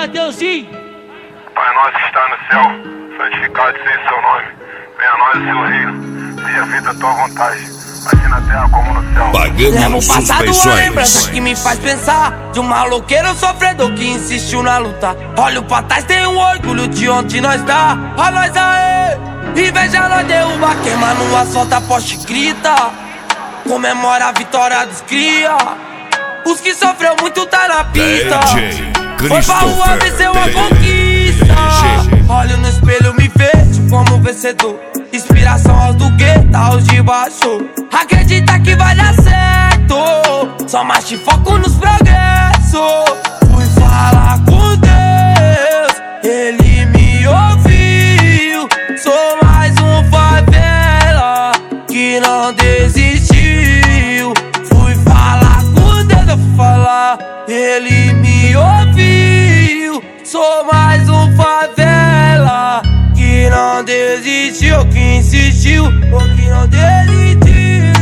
Mateuzinho. Pai nosso que está no céu, santificado seja seu nome. Venha a nós o seu reino, seja feita a tua vontade, assim na terra como no céu. Levo o passado uma lembrança que me faz pensar de um maloqueiro sofredor que insistiu na luta. Olho pra trás, tenho um orgulho de onde nós tá. Ó nós aê, inveja nós derruba, queima no asfalto, a poste grita. Comemora a vitória dos cria. Os que sofreu muito tá na pista. Foi pra rua, venceu a conquista. Olho no espelho, me vejo como vencedor. Inspiração aos do gueto, aos de baixo. Acredita que vai dar certo, só marcha e foco nos progressos. Fui falar com Deus, Ele me ouviu. Sou mais um favela que não desistiu. Fui falar com Deus, eu fui falar, Ele me ouviu. Sou mais um favela que não desistiu, que insistiu, ou que não desistiu.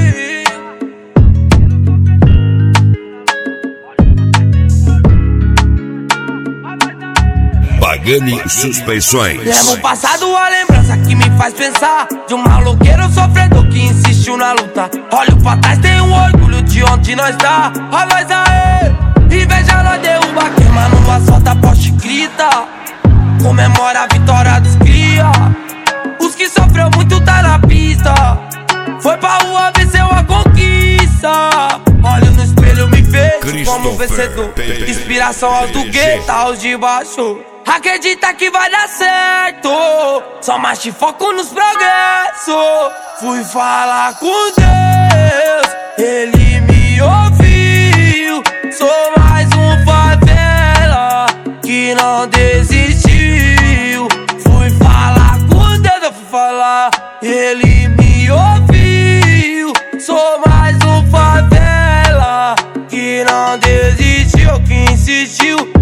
Pagani Suspensões. Levo o passado a lembrança que me faz pensar de um maloqueiro sofredor que insistiu na luta. Olho pra trás, tenho um orgulho de onde nós tá. Ó nós aê, inveja nós derruba, queima no asfalto, a poste grita. Comemora a vitória dos cria. Os que sofreu muito tá na pista. Foi pra rua, venceu a conquista. Olho no espelho, me vejo como vencedor. Inspiração aos do gueto, aos de baixo. Acredita que vai dar certo, só marcha e foco nos progressos. Fui falar com Deus, Ele me ouviu. Sou mais um favela que não desistiu. Fui falar com Deus, eu fui falar, Ele me ouviu. Sou mais um favela que não desistiu, que insistiu.